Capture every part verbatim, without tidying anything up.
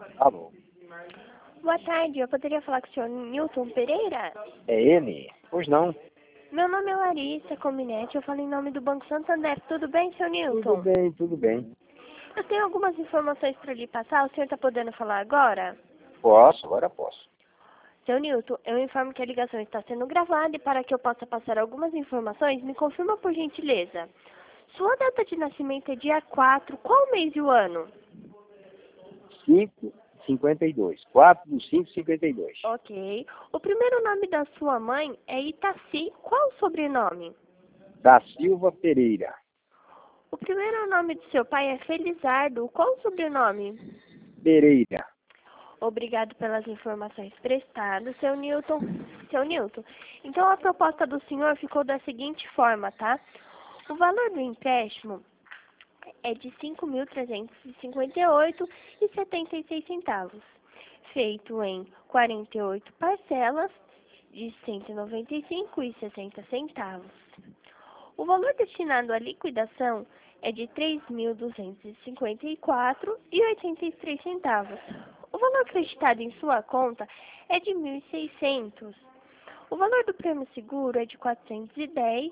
Alô, Boa tarde, eu poderia falar com o senhor Newton Pereira? é ele? Pois não. Meu nome é Larissa Cominete, eu falo em nome do Banco Santander. Tudo bem, senhor Tudo Newton? bem, tudo bem. Eu tenho algumas informações para lhe passar, o senhor está podendo falar agora? Posso, agora posso. Seu Newton, eu informo que a ligação está sendo gravada e para que eu possa passar algumas informações, me confirma por gentileza. Sua data de nascimento é dia quatro, qual mês e o ano? cinco cinquenta e dois. quatro do cinco cinquenta e dois. Ok. O primeiro nome da sua mãe é Itaci, qual o sobrenome? Da Silva Pereira. O primeiro nome do seu pai é Felizardo, qual o sobrenome? Pereira. Obrigado pelas informações prestadas, seu Newton. Seu Newton, então a proposta do senhor ficou da seguinte forma, tá? O valor do empréstimo é de cinco mil trezentos e cinquenta e oito reais e setenta e seis centavos, feito em quarenta e oito parcelas de cento e noventa e cinco reais e sessenta centavos. O valor destinado à liquidação é de três mil duzentos e cinquenta e quatro reais e oitenta e três centavos. O valor acreditado em sua conta é de mil e seiscentos. O valor do prêmio seguro é de quatrocentos e dez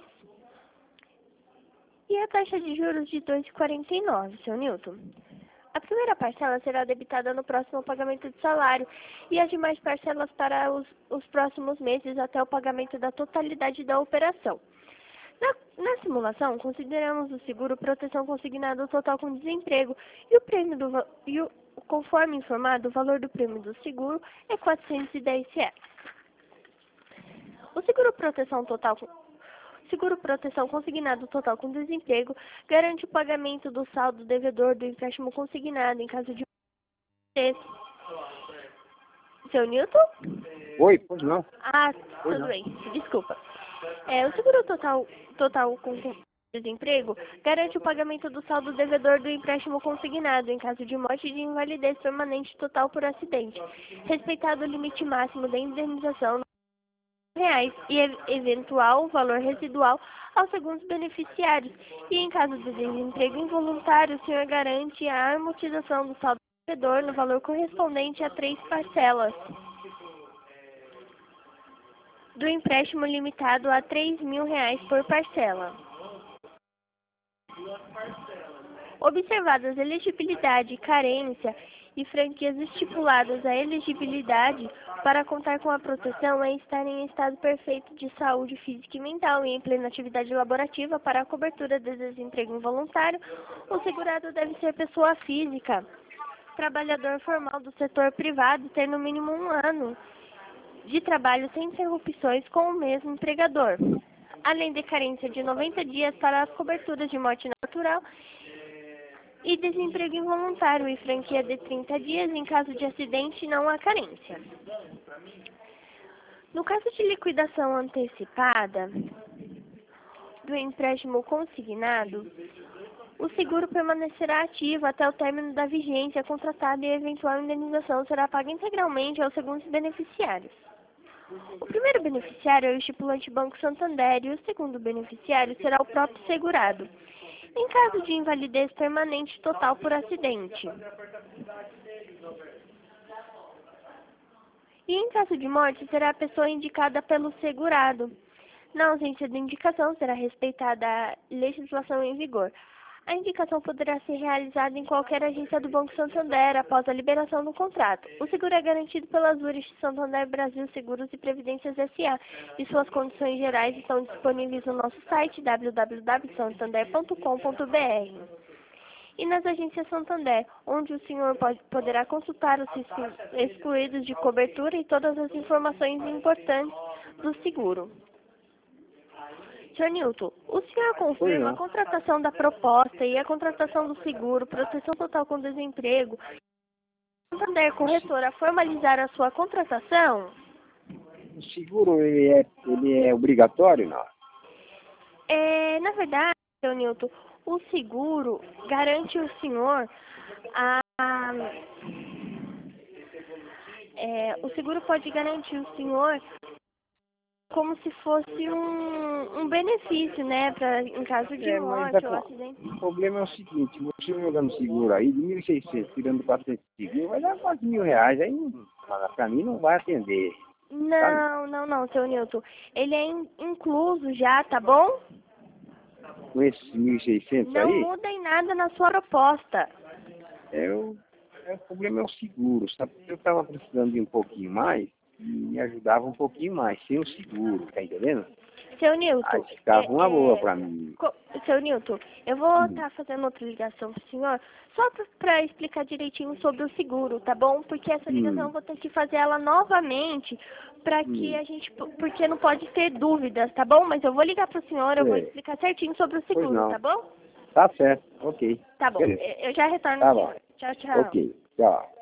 e a taxa de juros de dois vírgula quarenta e nove, seu Newton. A primeira parcela será debitada no próximo pagamento de salário e as demais parcelas para os, os próximos meses até o pagamento da totalidade da operação. Na, na simulação, consideramos o seguro proteção consignado total com desemprego e o prêmio do va- e o, conforme informado, o valor do prêmio do seguro é quatrocentos e dez reais. O seguro proteção total com seguro proteção consignado total com desemprego garante o pagamento do saldo devedor do empréstimo consignado em caso de seu Newton? Oi, pois não. Ah, Pois tudo não. bem, desculpa. É, o seguro total, total com desemprego garante o pagamento do saldo devedor do empréstimo consignado em caso de morte e de invalidez permanente total por acidente, respeitado o limite máximo da indenização em reais e ev- eventual valor residual aos segundos beneficiários. E em caso de desemprego involuntário, o senhor garante a amortização do saldo devedor no valor correspondente a três parcelas do empréstimo limitado a três mil reais por parcela. Observadas elegibilidade, carência e franquias estipuladas a elegibilidade para contar com a proteção é estar em estado perfeito de saúde física e mental e em plena atividade laborativa para a cobertura de desemprego involuntário, o segurado deve ser pessoa física, trabalhador formal do setor privado, ter no mínimo um ano de trabalho sem interrupções com o mesmo empregador, além de carência de noventa dias para as coberturas de morte natural e desemprego involuntário e franquia de trinta dias em caso de acidente não há carência. No caso de liquidação antecipada do empréstimo consignado, o seguro permanecerá ativo até o término da vigência contratada e a eventual indenização será paga integralmente aos segundos beneficiários. O primeiro beneficiário é o estipulante Banco Santander e o segundo beneficiário será o próprio segurado, em caso de invalidez permanente total por acidente. E em caso de morte, será a pessoa indicada pelo segurado. Na ausência de indicação, será respeitada a legislação em vigor. A indicação poderá ser realizada em qualquer agência do Banco Santander após a liberação do contrato. O seguro é garantido pelas Zurich Santander Brasil Seguros e Previdências S A e suas condições gerais estão disponíveis no nosso site w w w ponto santander ponto com ponto b r e nas agências Santander, onde o senhor pode, poderá consultar os riscos excluídos de cobertura e todas as informações importantes do seguro. senhor Newton, o senhor confirma a contratação da proposta e a contratação do seguro, proteção total com desemprego, Santander Corretora formalizar a sua contratação? O seguro ele é, ele é obrigatório, não? É, na verdade, senhor Newton, o seguro garante o senhor a... É, o seguro pode garantir o senhor como se fosse um, um benefício, né, pra, em caso de É, mas morte a- ou acidente. o problema é o seguinte, você jogando seguro aí, de mil e seiscentos, tirando quatrocentos de seguro, vai dar quase mil reais, aí não- pra mim não vai atender, sabe? Não, não, não, seu Newton. Ele é in- incluso já, tá bom? Com esses mil e seiscentos Não aí, muda em nada na sua proposta. é o, é, o problema é o seguro, sabe? Eu estava precisando de um pouquinho mais, e me ajudava um pouquinho mais, sem o seguro, tá entendendo? Seu Newton, Aí ficava é, uma boa é, pra mim. co- seu Newton, eu vou Hum, estar fazendo outra ligação pro senhor, só para explicar direitinho sobre o seguro, tá bom? Porque essa ligação eu hum, vou ter que fazer ela novamente, para que hum, a gente, porque não pode ter dúvidas, tá bom? Mas eu vou ligar pro senhor, eu vou é, explicar certinho sobre o pois seguro, não. tá bom? Tá certo, ok. Tá bom, Beleza. eu eu já retorno, Tá bom. senhor. Tchau, tchau. Ok, tchau.